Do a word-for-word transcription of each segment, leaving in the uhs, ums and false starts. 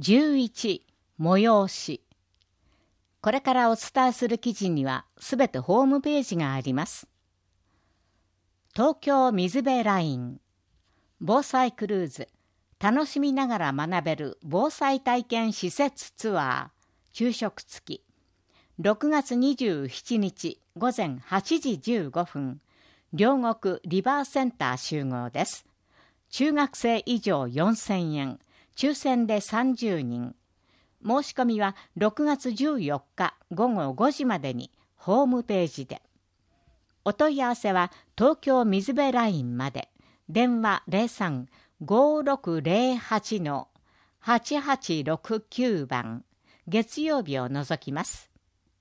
じゅういち、催し。これからお伝えする記事にはすべてホームページがあります。東京水辺ライン防災クルーズ、楽しみながら学べる防災体験施設ツアー、昼食付き。ろくがつにじゅうしちにちごぜんはちじじゅうごふん、両国リバーセンター集合です。中学生以上よんせんえん、抽選でさんじゅうにん。申し込みはろくがつじゅうよっかごごごじまでにホームページで。お問い合わせは東京水辺ラインまで。電話 ゼロさん ごろくゼロはち はちはちろくきゅう 番。月曜日を除きます。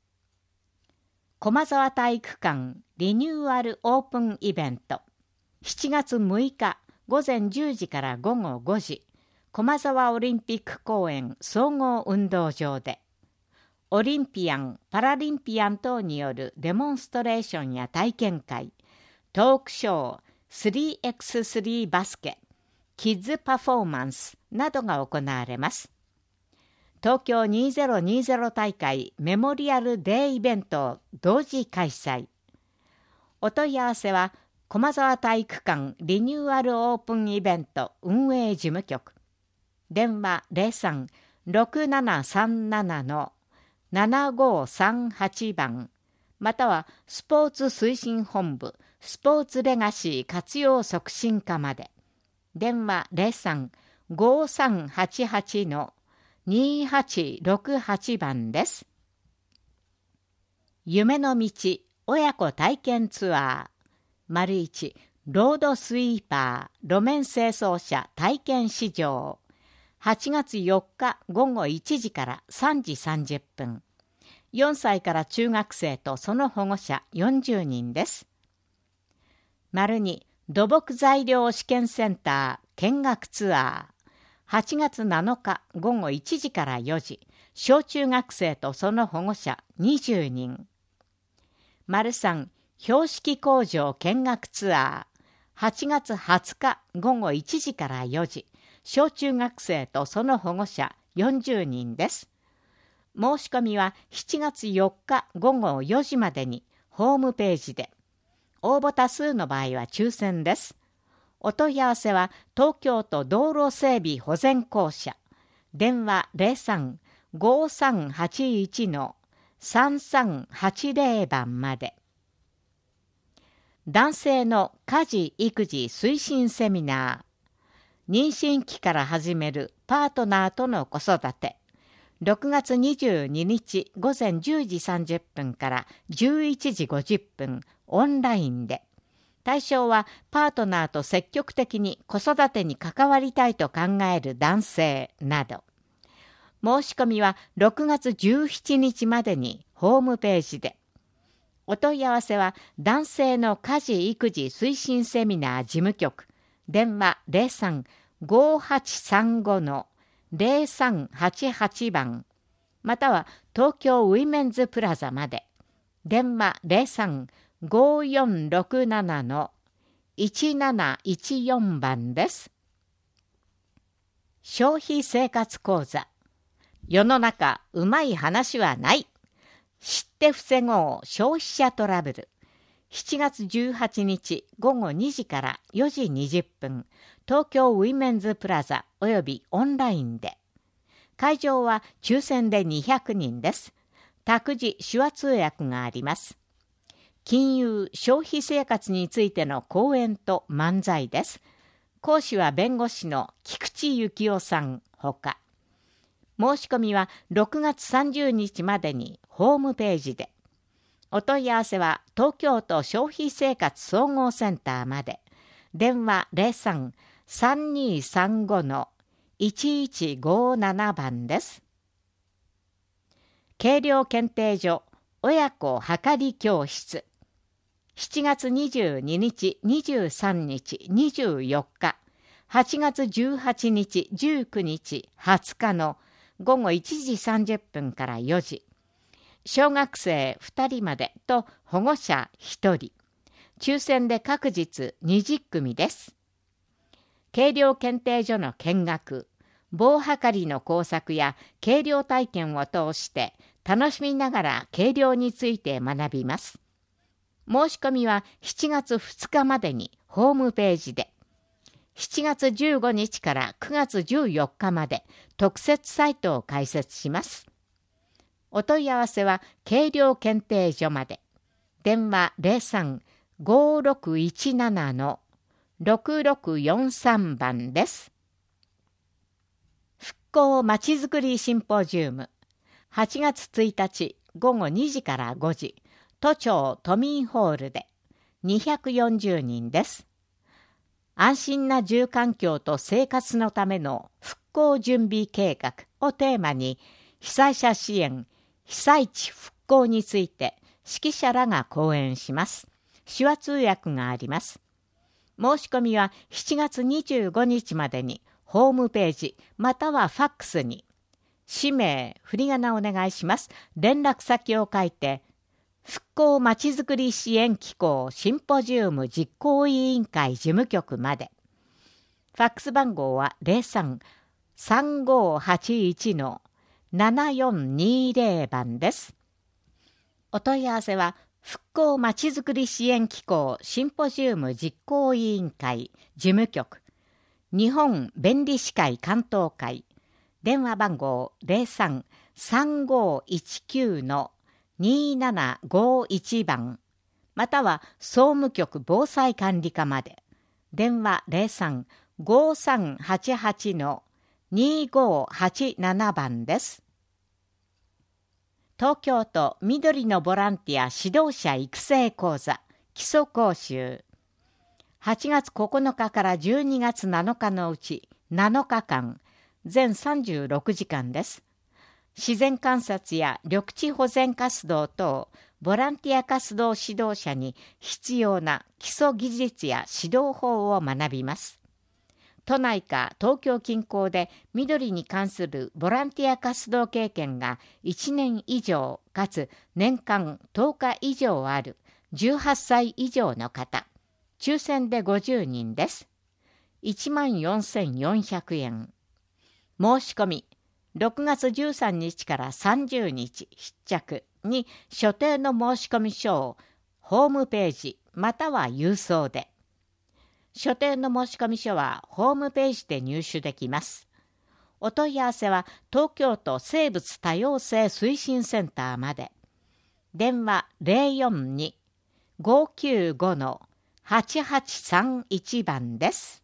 駒沢体育館リニューアルオープンイベント。しちがつむいかごぜんじゅうじからごごごじ、駒沢オリンピック公園総合運動場で、オリンピアン・パラリンピアン等によるデモンストレーションや体験会、トークショー スリーエックススリー バスケ、キッズパフォーマンスなどが行われます。東京にせんにじゅう大会メモリアルデーイベントを同時開催。お問い合わせは駒沢体育館リニューアルオープンイベント運営事務局。電話 ゼロさん ろくななさんなな ななごさんはち 番、またはスポーツ推進本部スポーツレガシー活用促進課まで。電話 ゼロさん ごさんはちはち にはちろくはち 番です。夢の道親子体験ツアー。丸一、ロードスイーパー路面清掃車体験試乗。はちがつよっかごごいちじからさんじさんじゅっぷん。よんさいから中学生とその保護者よんじゅうにんです。丸に、土木材料試験センター見学ツアー。はちがつなのかごごいちじからよじ、小中学生とその保護者にじゅうにん。丸さん、標識工場見学ツアー。はちがつはつかごごいちじからよじ、小中学生とその保護者よんじゅうにんです。申し込みはしちがつよっかごごよじまでにホームページで。応募多数の場合は抽選です。お問い合わせは東京都道路整備保全公社。電話 ゼロさん ごさんはちいち さんさんはちゼロ 番まで。男性の家事・育児推進セミナー。妊娠期から始めるパートナーとの子育て。ろくがつにじゅうににちごぜんじゅうじさんじゅっぷんからじゅういちじごじゅっぷんオンラインで。対象はパートナーと積極的に子育てに関わりたいと考える男性など。申し込みはろくがつじゅうしちにちまでにホームページで。お問い合わせは男性の家事・育児推進セミナー事務局。電話 ゼロさん ごはちさんご ゼロさんはちはち 番、または東京ウィメンズプラザまで。電話 ゼロさん ごよんろくなな いちなないちよん 番です。消費生活講座。世の中うまい話はない。知って防ごう消費者トラブル。しちがつじゅうはちにちごごにじからよじにじゅっぷん、東京ウィメンズプラザおよびオンラインで。会場は抽選でにひゃくにんです。託児・手話通訳があります。金融・消費生活についての講演と漫才です。講師は弁護士の菊池幸雄さんほか。申し込みはろくがつさんじゅうにちまでにホームページで。お問い合わせは東京都消費生活総合センターまで。電話 ゼロさん さんにさんご いちいちごなな 番です。計量検定所親子はかり教室。しちがつにじゅうににち、にじゅうさんにち、にじゅうよっか、はちがつじゅうはちにち、じゅうくにち、はつかのごごいちじさんじゅっぷんからよじ。小学生ふたりまでと保護者ひとり。抽選で各日にじゅっくみです。計量検定所の見学、 棒はかりの工作や計量体験を通して楽しみながら計量について学びます。申し込みはしちがつふつかまでにホームページで、しちがつじゅうごにちからくがつじゅうよっかまで特設サイトを開設します。お問い合わせは計量検定所まで。電話 ゼロさん ごろくいちなな ろくろくよんさん 番です。復興まちづくりシンポジウム、はちがつついたちごごにじからごじ、都庁都民ホールでにひゃくよんじゅうにんです。安心な住環境と生活のための復興準備計画をテーマに、被災者支援、被災地復興について指揮者らが講演します。手話通訳があります。申し込みはしちがつにじゅうごにちまでにホームページまたはファックスに氏名、振り仮名をお願いします。連絡先を書いて、復興まちづくり支援機構シンポジウム実行委員会事務局まで。ファックス番号は ゼロさん さんごはちいち ななよんにゼロ 番です。お問い合わせは復興まちづくり支援機構シンポジウム実行委員会事務局、日本弁理士会関東会、電話番号 ゼロさん さんごいちきゅう にななごいち 番、または総務局防災管理課まで。電話 ゼロさん ごさんはちはち にごはちなな 番です。東京都緑のボランティア指導者育成講座基礎講習、はちがつここのかからじゅうにがつなのかのうちなのかかん、全さんじゅうろくじかんです。自然観察や緑地保全活動等ボランティア活動指導者に必要な基礎技術や指導法を学びます。都内か東京近郊で緑に関するボランティア活動経験がいちねんいじょうかつ年間とおか以上あるじゅうはっさい以上の方、抽選でごじゅうにんです。いちまんよんせんよんひゃくえん。申し込みろくがつじゅうさんにちからさんじゅうにち必着に所定の申込書をホームページまたは郵送で。所定の申込書はホームページで入手できます。お問い合わせは東京都生物多様性推進センターまで。電話 ゼロよんに ごきゅうご はちはちさんいち 番です。